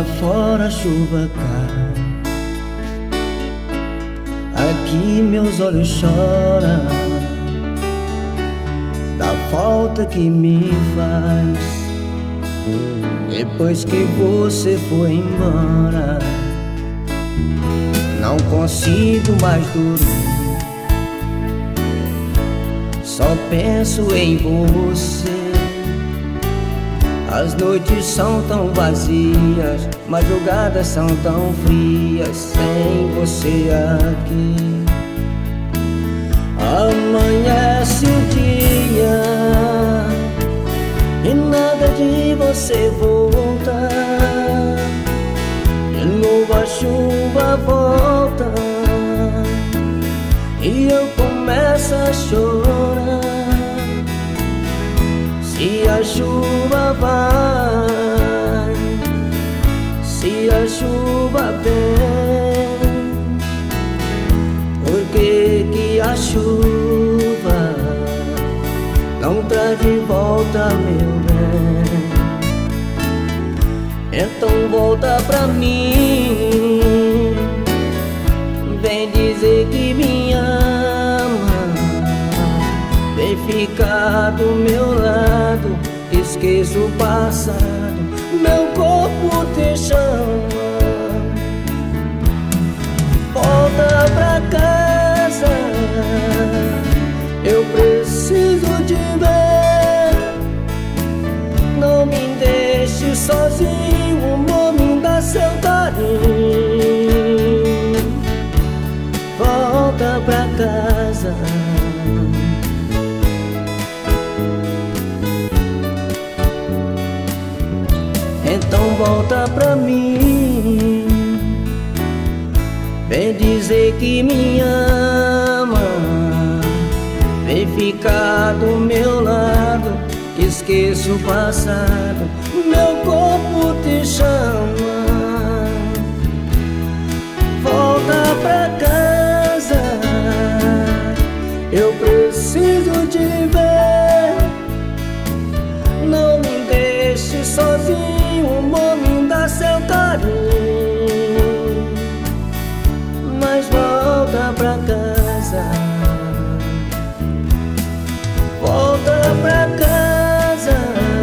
Lá fora a chuva cai, aqui meus olhos choram da falta que me faz depois que você foi embora. Não consigo mais dormir, só penso em você. As noites são tão vazias, madrugadas são tão frias sem você aqui. Amanhece o dia e nada de você volta. De novo a chuva volta e eu começo a chorar. Se a chuva vai, se a chuva vem, por que a chuva não traz de volta meu bem? Então volta pra mim, vem dizer que me ama, vem ficar do meu lado, esqueça o passado, meu corpo te chama. Volta pra casa, eu preciso te ver. Não me deixe sozinho, amor, me dá seu carinho. Volta pra casa, então volta pra mim, vem dizer que me ama, vem ficar do meu lado, esqueça o passado, meu corpo te chama. Volta pra casa, eu preciso te ver. Não me deixe sozinho, amor, me dá seu carinho, mas volta pra casa. Volta pra casa,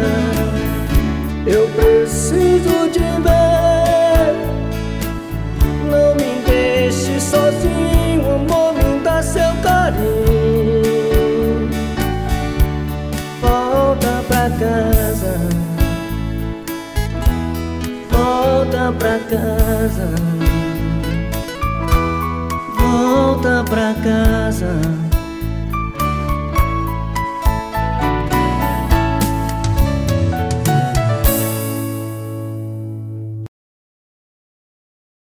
eu preciso te ver. Não me deixe sozinho, amor, me dá seu carinho. Volta pra casa, volta pra casa, volta pra casa.